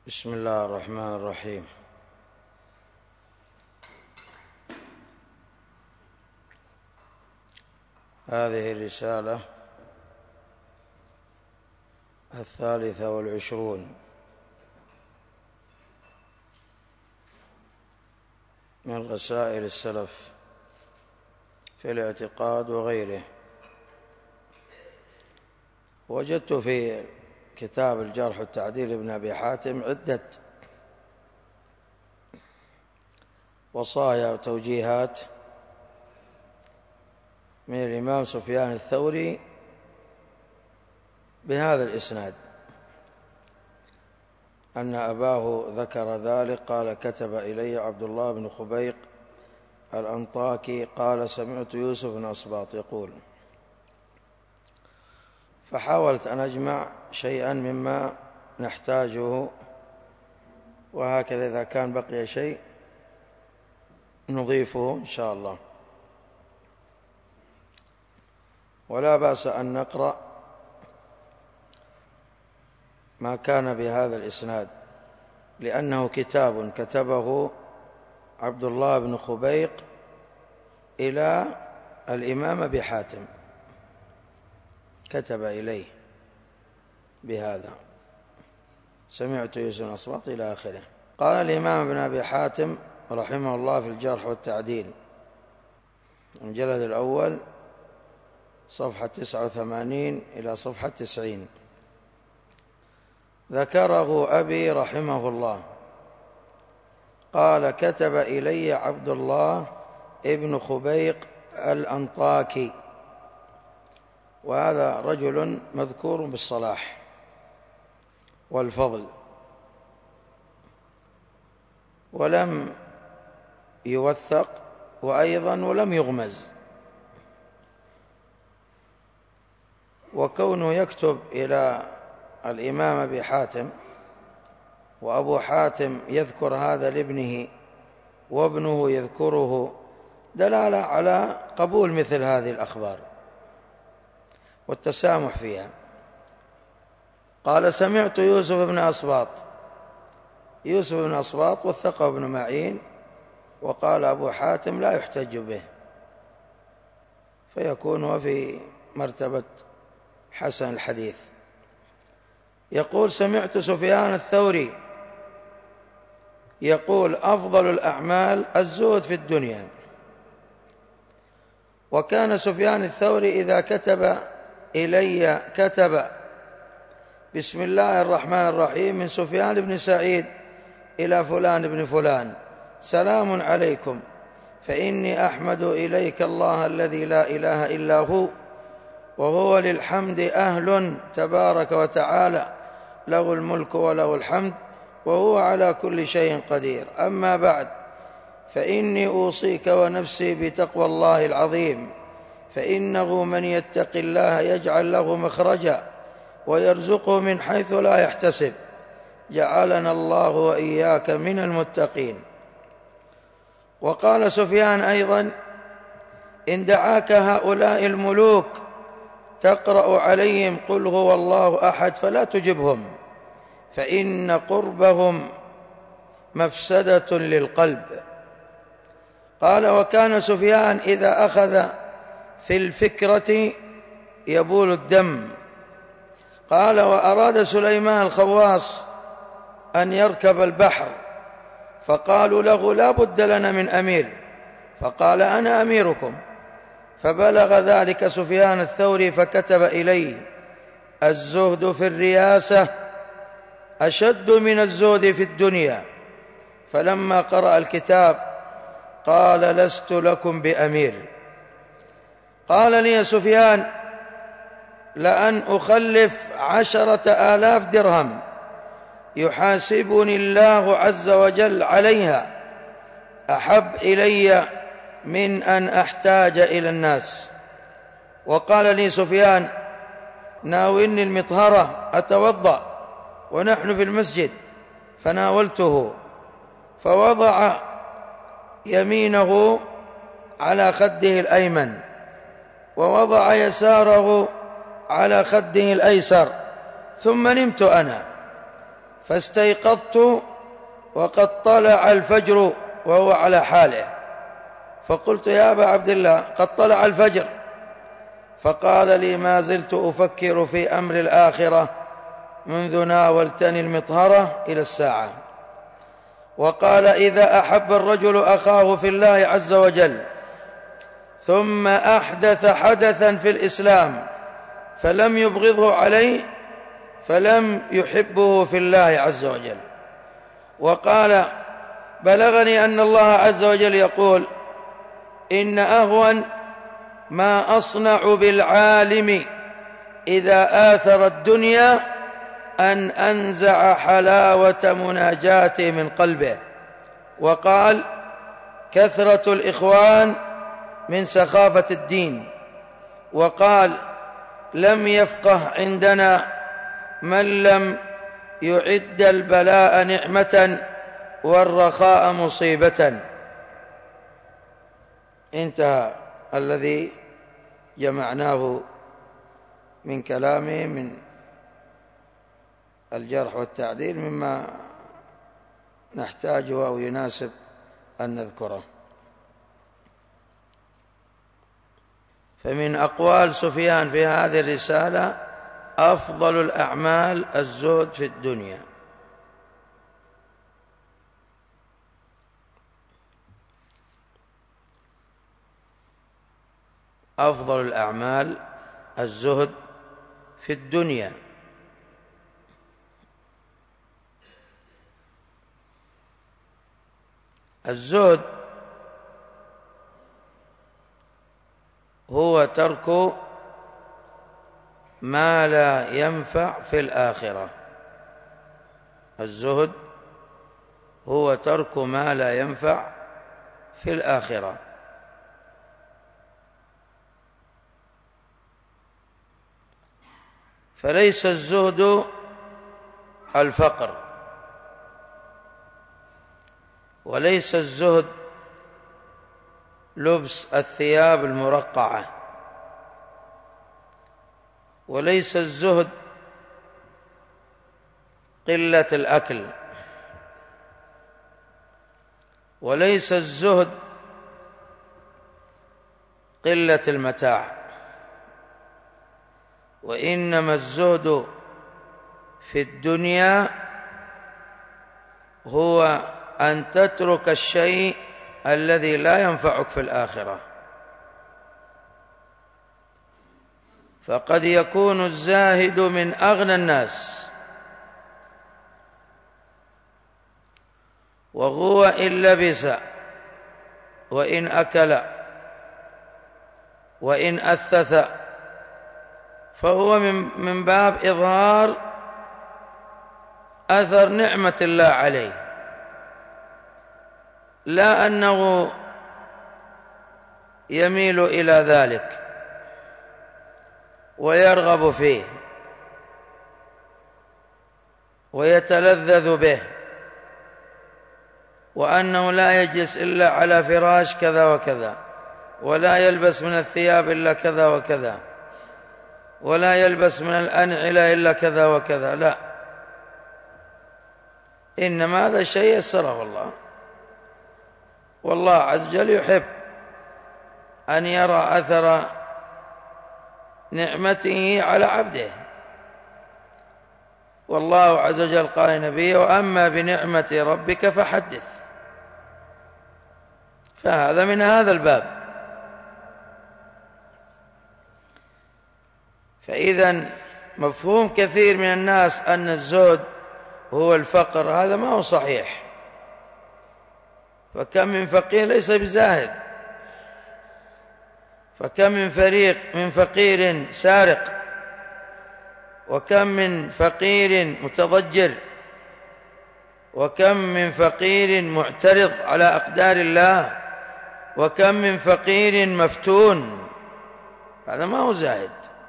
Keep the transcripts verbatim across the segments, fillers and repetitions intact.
بسم الله الرحمن الرحيم. هذه الرسالة الثالثة والعشرون من رسائل السلف في الاعتقاد وغيره. وجدت في كتاب الجرح والتعديل لابن أبي حاتم عدة وصايا وتوجيهات من الإمام سفيان الثوري بهذا الإسناد، أن أباه ذكر ذلك قال: كتب إلي عبد الله بن خبيق الأنطاكي قال: سمعت يوسف بن أصباط يقول. فحاولت أن أجمع شيئا مما نحتاجه، وهكذا إذا كان بقي شيء نضيفه إن شاء الله. ولا بأس أن نقرأ ما كان بهذا الإسناد، لأنه كتاب كتبه عبد الله بن خبيق إلى الإمام أبي حاتم، كتب إليه بهذا: سمعت يوسف بن أصباط إلى آخره. قال الإمام ابن أبي حاتم رحمه الله في الجرح والتعديل المجلد الأول صفحة تسعة وثمانين إلى صفحة تسعين: ذكره أبي رحمه الله قال: كتب إلي عبد الله ابن خبيق الأنطاكي، وهذا رجل مذكور بالصلاح والفضل، ولم يوثق وأيضا ولم يغمز. وكونه يكتب إلى الإمام أبي حاتم وأبو حاتم يذكر هذا لابنه وابنه يذكره دلالة على قبول مثل هذه الأخبار والتسامح فيها. قال: سمعت يوسف بن أصباط. يوسف بن أصباط وثقه ابن معين، وقال أبو حاتم لا يحتج به، فيكون وفي مرتبة حسن الحديث. يقول: سمعت سفيان الثوري يقول: أفضل الأعمال الزهد في الدنيا. وكان سفيان الثوري إذا كتب إلي كتب: بسم الله الرحمن الرحيم، من سفيان بن سعيد إلى فلان بن فلان، سلام عليكم، فإني أحمد إليك الله الذي لا إله إلا هو، وهو للحمد أهل، تبارك وتعالى، له الملك وله الحمد، وهو على كل شيء قدير. أما بعد، فإني أوصيك ونفسي بتقوى الله العظيم، فإنه من يتق الله يجعل له مخرجا ويرزقه من حيث لا يحتسب، جعلنا الله وإياك من المتقين. وقال سفيان أيضا: إن دعاك هؤلاء الملوك تقرأ عليهم قل هو الله أحد فلا تجبهم، فإن قربهم مفسدة للقلب. قال: وكان سفيان إذا أخذ في الفكرة يبول الدم. قال: وأراد سليمان الخواص أن يركب البحر، فقالوا له: لا بد لنا من أمير، فقال: أنا أميركم. فبلغ ذلك سفيان الثوري فكتب إليه: الزهد في الرياسة أشد من الزهد في الدنيا. فلما قرأ الكتاب قال: لست لكم بأمير. قال لي سفيان: لأن أخلف عشرة آلاف درهم يحاسبني الله عز وجل عليها أحب إلي من أن أحتاج إلى الناس. وقال لي سفيان: ناولني المطهرة أتوضأ ونحن في المسجد، فناولته، فوضع يمينه على خده الأيمن ووضع يساره على خده الأيسر، ثم نمت أنا، فاستيقظت وقد طلع الفجر وهو على حاله، فقلت يا أبا عبد الله قد طلع الفجر، فقال لي ما زلت أفكر في أمر الآخرة منذ ناولتني المطهرة إلى الساعة. وقال إذا أحب الرجل أخاه في الله عز وجل ثم أحدث حدثا في الإسلام فلم يبغضه عليه فلم يحبه في الله عز وجل. وقال بلغني أن الله عز وجل يقول إن أهون ما أصنع بالعالم إذا آثر الدنيا أن أنزع حلاوة مناجاته من قلبه. وقال كثرة الإخوان من سخافة الدين. وقال لم يفقه عندنا من لم يعد البلاء نعمة والرخاء مصيبة. انتهى الذي جمعناه من كلامه من الجرح والتعديل مما نحتاجه أو يناسب أن نذكره. فمن أقوال سفيان في هذه الرسالة أفضل الأعمال الزهد في الدنيا. أفضل الأعمال الزهد في الدنيا. الزهد هو ترك ما لا ينفع في الآخرة. الزهد هو ترك ما لا ينفع في الآخرة. فليس الزهد الفقر، وليس الزهد لبس الثياب المرقعة، وليس الزهد قلة الأكل، وليس الزهد قلة المتاع، وإنما الزهد في الدنيا هو أن تترك الشيء الذي لا ينفعك في الآخرة. فقد يكون الزاهد من أغنى الناس، وهو إن لبس وإن أكل وإن أثث فهو من باب إظهار أثر نعمة الله عليه، لا أنه يميل إلى ذلك ويرغب فيه ويتلذذ به، وأنه لا يجلس إلا على فراش كذا وكذا، ولا يلبس من الثياب إلا كذا وكذا، ولا يلبس من الأنعلة إلا كذا وكذا، لا، إنما هذا الشيء يسره الله، والله عز وجل يحب أن يرى أثر نعمته على عبده. والله عز وجل قال لنبيه وأما بنعمة ربك فحدث. فهذا من هذا الباب. فإذا مفهوم كثير من الناس أن الزهد هو الفقر، هذا ما هو صحيح. فكم من فقير ليس بزاهد، فكم من فريق من فقير سارق، وكم من فقير متضجر، وكم من فقير معترض على أقدار الله، وكم من فقير مفتون. هذا ما هو زاهد.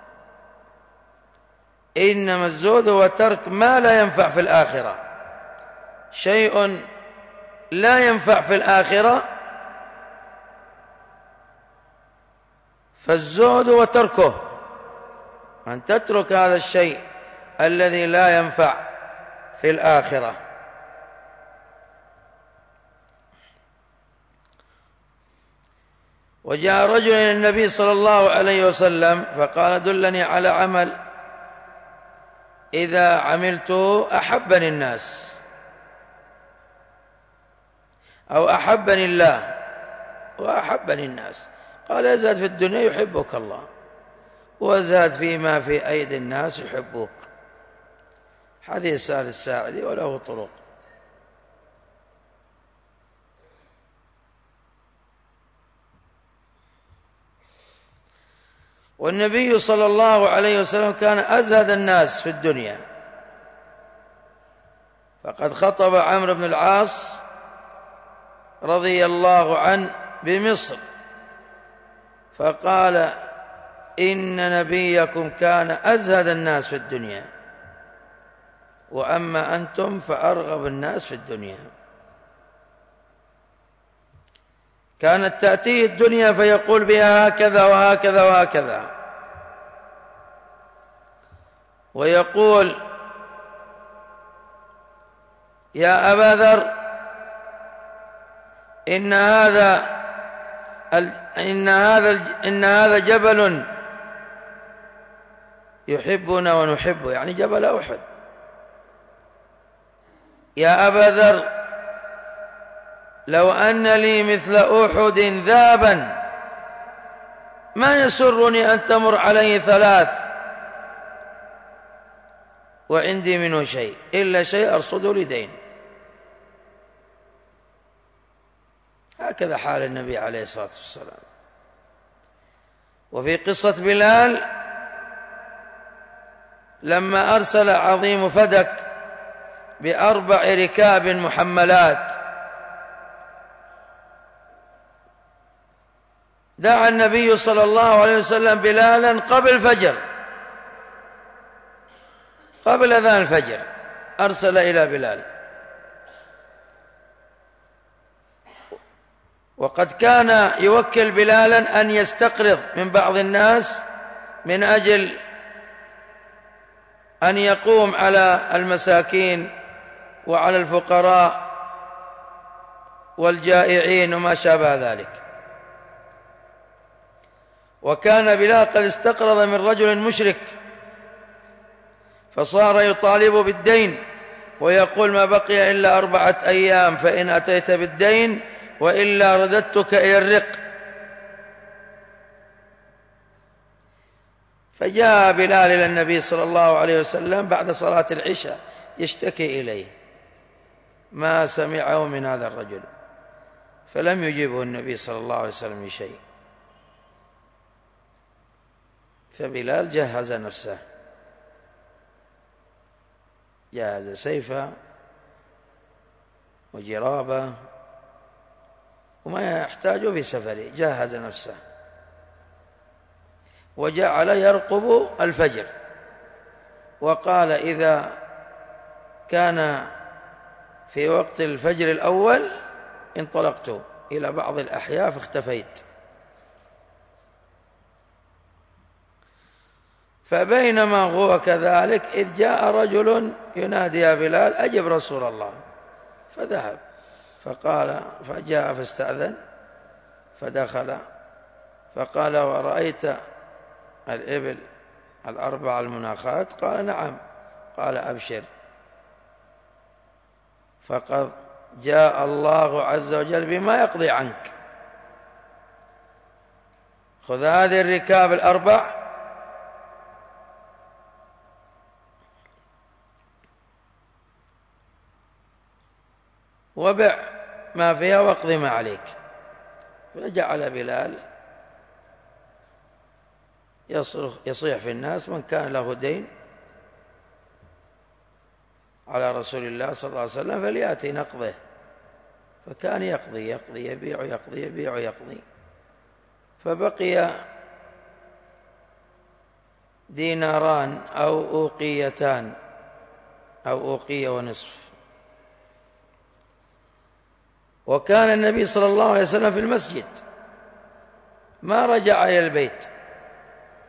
إنما الزهد هو ترك ما لا ينفع في الآخرة. شيء لا ينفع في الآخرة فالزهد هو تركه، أن تترك هذا الشيء الذي لا ينفع في الآخرة. وجاء رجل إلى النبي صلى الله عليه وسلم فقال: دلني على عمل إذا عملته أحبني الناس أو أحبني الله وأحبني الناس. قال: ازهد في الدنيا يحبك الله، وازهد فيما في أيدي الناس يحبوك. حديث سهل الساعدي وله طرق. والنبي صلى الله عليه وسلم كان أزهد الناس في الدنيا، فقد خطب عمرو بن العاص رضي الله عنه بمصر فقال: إن نبيكم كان أزهد الناس في الدنيا، وأما أنتم فأرغب الناس في الدنيا. كانت تأتيه الدنيا فيقول بها هكذا وهكذا وهكذا، ويقول: يا أبا ذر، إن هذا إن هذا إن هذا جبل يحبنا ونحبه، يعني جبل أحد. يا أبا ذر، لو أن لي مثل أحد ذهبا ما يسرني أن تمر عليه ثلاث وعندي منه شيء إلا شيء أرصده لدين. هكذا حال النبي عليه الصلاة والسلام. وفي قصة بلال لما أرسل عظيم فدك بأربع ركاب محملات، دعا النبي صلى الله عليه وسلم بلالا قبل الفجر، قبل أذان الفجر أرسل إلى بلال. وقد كان يوكل بلالا أن يستقرض من بعض الناس من أجل أن يقوم على المساكين وعلى الفقراء والجائعين وما شابه ذلك. وكان بلال قد استقرض من رجل مشرك فصار يطالب بالدين ويقول: ما بقي إلا أربعة أيام فإن أتيت بالدين وإلا رددتك إلى الرق. فجاء بلال إلى النبي صلى الله عليه وسلم بعد صلاة العشاء يشتكي إليه ما سمعه من هذا الرجل، فلم يجيبه النبي صلى الله عليه وسلم بشيء. فبلال جهز نفسه، جهز سيفه وجرابه وما يحتاج في سفره، جهز نفسه وجعل يرقب الفجر، وقال: إذا كان في وقت الفجر الأول انطلقت إلى بعض الأحياء فاختفيت. فبينما هو كذلك إذ جاء رجل ينادي: يا بلال أجب رسول الله. فذهب فقال فجاء فاستأذن فدخل فقال: ورأيت الإبل الأربع المناخات؟ قال: نعم. قال: أبشر، فقد جاء الله عز وجل بما يقضي عنك. خذ هذه الركاب الأربع وبع ما فيها واقض ما عليك. فجعل بلال يصرخ يصيح في الناس من كان له دين على رسول الله صلى الله عليه وسلم فليأتي نقضه. فكان يقضي يقضي يبيع يقضي يبيع يقضي، فبقي ديناران أو أوقيتان أو أوقية ونصف. وكان النبي صلى الله عليه وسلم في المسجد ما رجع إلى البيت،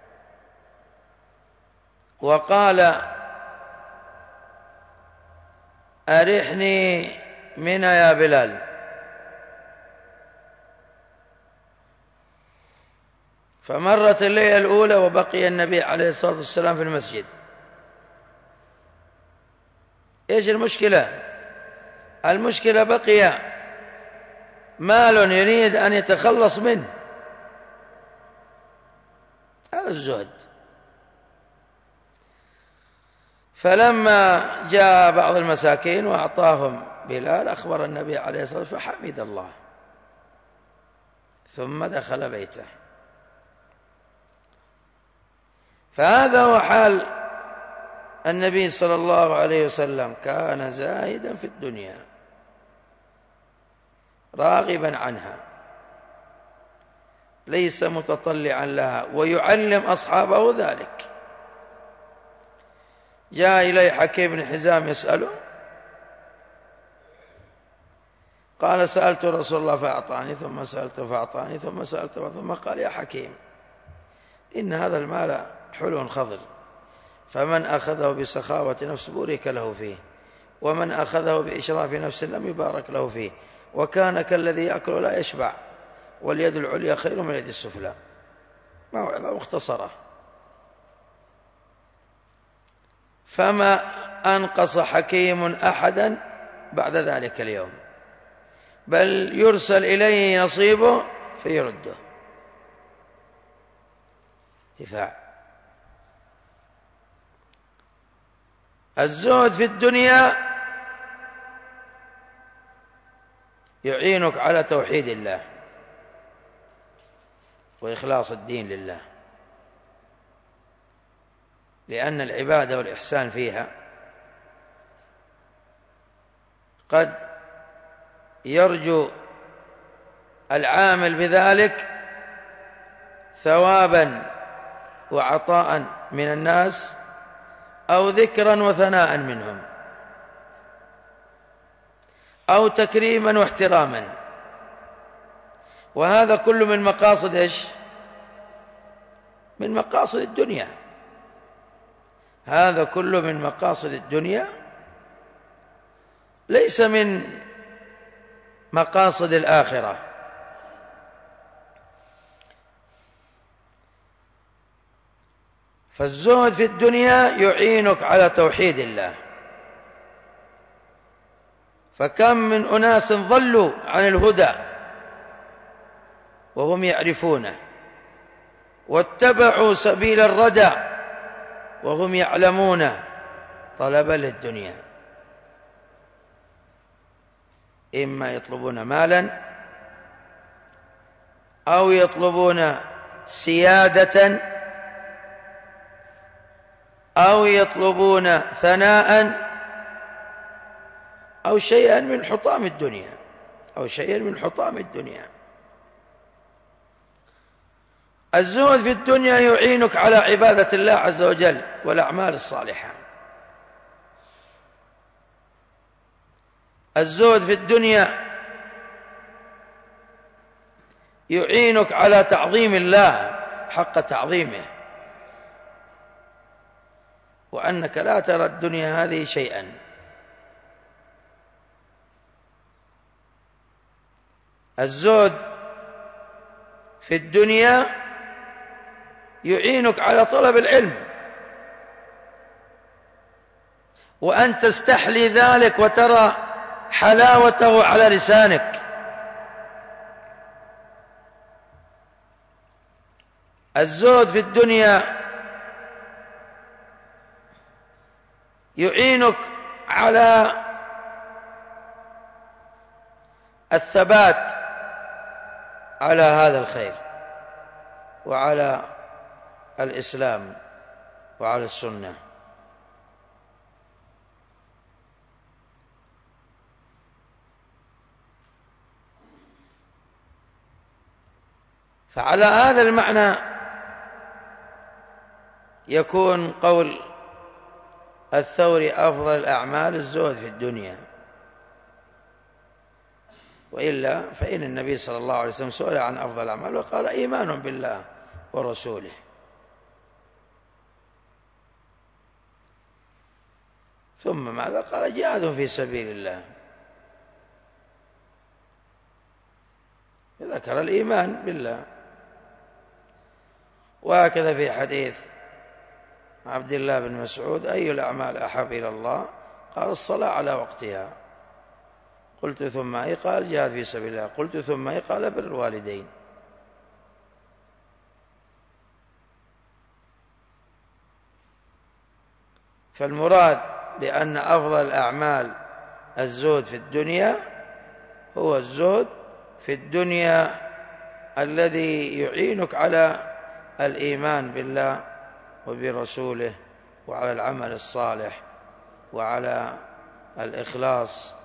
وقال: أرحني منها يا بلال. فمرت الليلة الأولى وبقي النبي عليه الصلاة والسلام في المسجد. إيش المشكلة؟ المشكلة بقي مال يريد أن يتخلص منه، هذا الزهد. فلما جاء بعض المساكين وأعطاهم بلال أخبر النبي عليه الصلاة والسلام فحمد الله، ثم دخل بيته. فهذا هو حال النبي صلى الله عليه وسلم، كان زاهدا في الدنيا راغبا عنها، ليس متطلعا لها، ويعلم أصحابه ذلك. جاء إليه حكيم بن حزام يسأله، قال سألت رسول الله فأعطاني، ثم سألته فأعطاني، ثم سألته، ثم قال يا حكيم إن هذا المال حلو خضر، فمن أخذه بسخاوة نفس بورك له فيه، ومن أخذه بإشراف نفس لم يبارك له فيه، وكان كالذي يأكل لا يشبع، واليد العليا خير من اليد السفلى. موعظة مختصرة. فما أنقص حكيم أحدا بعد ذلك اليوم، بل يرسل إليه نصيبه فيرده. دفاع. الزهد في الدنيا يعينك على توحيد الله وإخلاص الدين لله، لأن العبادة والإحسان فيها قد يرجو العامل بذلك ثوابا وعطاء من الناس، أو ذكرا وثناء منهم، أو تكريما واحتراما. وهذا كله من مقاصد إيش؟ من مقاصد الدنيا. هذا كله من مقاصد الدنيا، ليس من مقاصد الآخرة. فالزهد في الدنيا يعينك على توحيد الله. فكم من أناس ضلوا عن الهدى وهم يعرفونه، واتبعوا سبيل الردى وهم يعلمون، طلبا للدنيا، إما يطلبون مالا، أو يطلبون سيادة، أو يطلبون ثناء، أو شيئا من حطام الدنيا، أو شيئا من حطام الدنيا. الزهد في الدنيا يعينك على عبادة الله عز وجل والأعمال الصالحة. الزهد في الدنيا يعينك على تعظيم الله حق تعظيمه، وأنك لا ترى الدنيا هذه شيئا. الزهد في الدنيا يعينك على طلب العلم، وأن تستحلي ذلك وترى حلاوته على لسانك. الزهد في الدنيا يعينك على الثبات على هذا الخير، وعلى الإسلام، وعلى السنة. فعلى هذا المعنى يكون قول الثوري أفضل الأعمال الزهد في الدنيا. وإلا فإن النبي صلى الله عليه وسلم سئل عن أفضل الأعمال وقال إيمان بالله ورسوله. ثم ماذا؟ قال جهاد في سبيل الله، ذكر الإيمان بالله. وهكذا في حديث عبد الله بن مسعود: أي الأعمال أحب إلى الله؟ قال: الصلاة على وقتها. قلت: ثم أي؟ قال: جهاد في سبيل الله. قلت: ثم أي؟ قال: بر الوالدين. فالمراد بأن أفضل الأعمال الزهد في الدنيا هو الزهد في الدنيا الذي يعينك على الإيمان بالله وبرسوله، وعلى العمل الصالح، وعلى الإخلاص،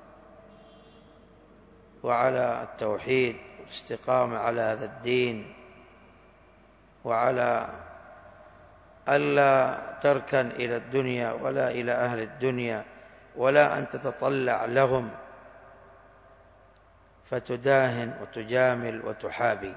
وعلى التوحيد والاستقامة على هذا الدين، وعلى ألا تركن إلى الدنيا ولا إلى أهل الدنيا، ولا أن تتطلع لهم فتداهن وتجامل وتحابي.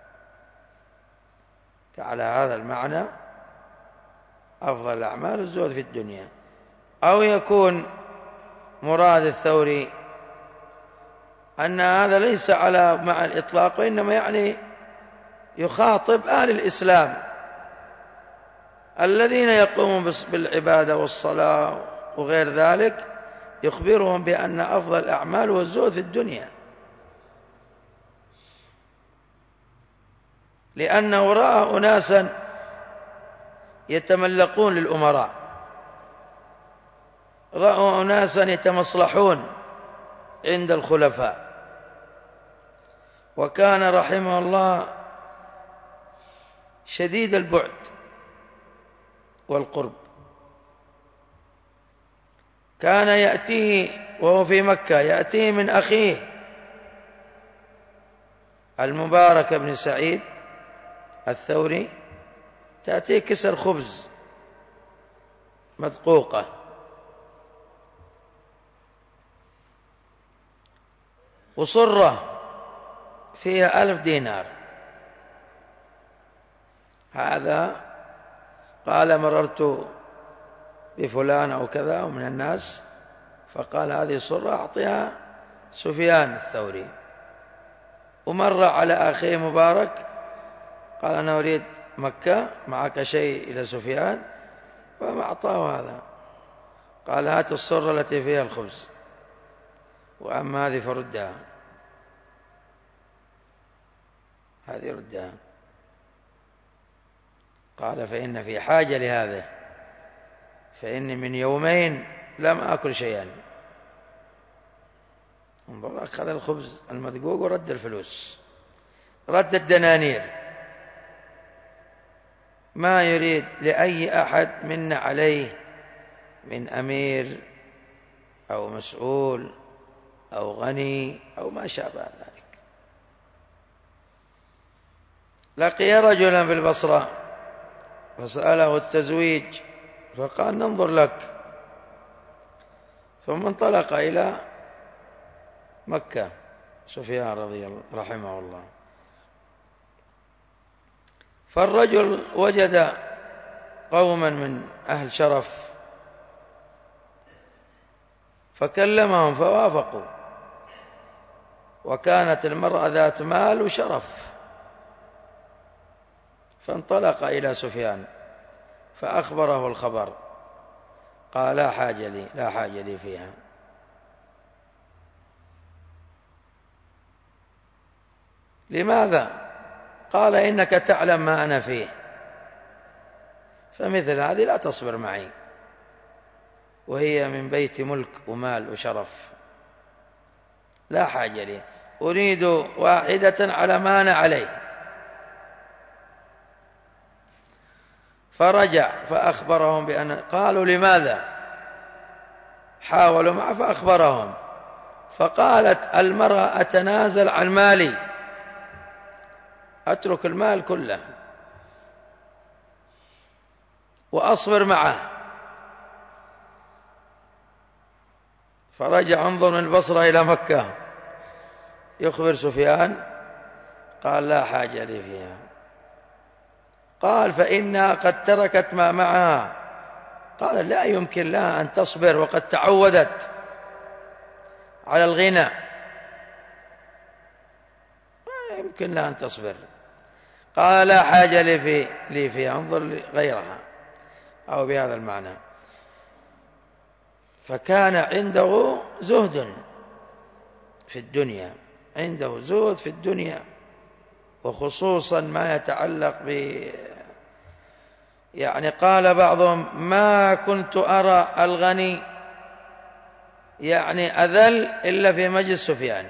فعلى هذا المعنى أفضل الأعمال الزهد في الدنيا. أو يكون مراد الثوري أن هذا ليس على مع الإطلاق، وإنما يعني يخاطب أهل الإسلام الذين يقومون بالعبادة والصلاة وغير ذلك، يخبرهم بأن أفضل الأعمال هو الزهد في الدنيا، لأنه رأى أناسا يتملقون للأمراء، رأوا أناسا يتمصلحون عند الخلفاء، وكان رحمه الله شديد البعد والقرب. كان يأتيه وهو في مكة، يأتيه من أخيه المبارك بن سعيد الثوري، تأتيه كسر خبز مدقوقة، وصرة فيها ألف دينار. هذا قال: مررت بفلان أو كذا ومن الناس، فقال: هذه صرة أعطيها سفيان الثوري. ومر على أخيه مبارك، قال: أنا أريد مكة، معك شيء إلى سفيان؟ فما أعطاه هذا، قال: هات الصرة التي فيها الخبز، وأما هذه فردها، هذه ردها. قال: فإن في حاجة لهذا، فإني من يومين لم آكل شيئا. انظر، أخذ الخبز المدقوق ورد الفلوس، رد الدنانير. ما يريد لأي أحد منا عليه من أمير أو مسؤول أو غني أو ما شابه ذلك. لقي رجلا في البصرة فسأله التزويج، فقال: ننظر لك. ثم انطلق إلى مكة سفيان رضي الله رحمه الله. فالرجل وجد قوما من أهل شرف فكلمهم فوافقوا، وكانت المرأة ذات مال وشرف. فانطلق إلى سفيان فأخبره الخبر، قال: لا حاجة لي لا حاجة لي فيها. لماذا؟ قال: إنك تعلم ما أنا فيه، فمثل هذه لا تصبر معي، وهي من بيت ملك ومال وشرف، لا حاجة لي، أريد واحدة على ما أنا عليه. فرجع فأخبرهم بأن، قالوا: لماذا؟ حاولوا معه فأخبرهم، فقالت المرأة: أتنازل عن مالي، أترك المال كله وأصبر معه. فرجع انظر من البصرة إلى مكة يخبر سفيان، قال: لا حاجة لي فيها. قال: فإنها قد تركت ما معها. قال لا يمكن لها أن تصبر وقد تعودت على الغنى، ما يمكن لها أن تصبر. قال لا حاجة لي في لي فيها، انظر غيرها، أو بهذا المعنى. فكان عنده زهد في الدنيا، عنده زهد في الدنيا، وخصوصا ما يتعلق ب يعني قال بعضهم ما كنت أرى الغني يعني أذل إلا في مجلس سفيان.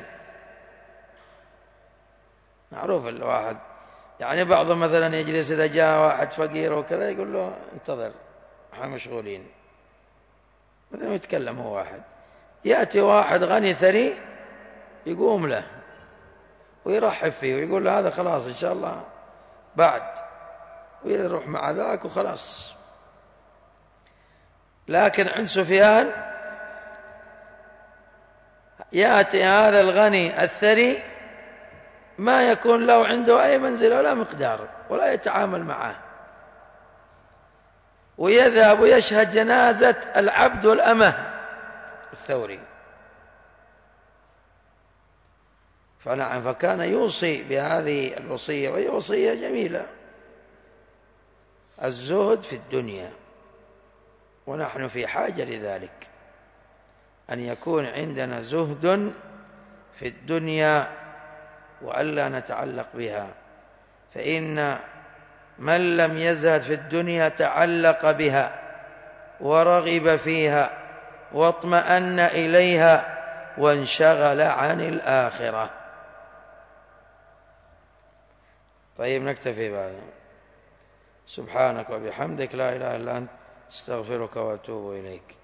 معروف الواحد يعني بعضهم مثلا يجلس إذا جاء واحد فقير وكذا يقول له انتظر احنا مشغولين، مثلا يتكلم هو واحد، يأتي واحد غني ثري يقوم له ويرحب فيه ويقول له هذا خلاص إن شاء الله بعد، ويروح مع ذاك وخلاص. لكن عند سفيان يأتي هذا الغني الثري ما يكون له عنده أي منزل ولا مقدار ولا يتعامل معه، ويذهب ويشهد جنازة العبد والأمة الثوري. فنعم، فكان يوصي بهذه الوصية، وهي وصية جميلة، الزهد في الدنيا، ونحن في حاجة لذلك، أن يكون عندنا زهد في الدنيا وألا نتعلق بها. فإن من لم يزهد في الدنيا تعلق بها ورغب فيها واطمأن إليها وانشغل عن الآخرة. طيب نكتفي بهذا. سبحانك وبحمدك لا إله إلا أنت استغفرك وأتوب إليك.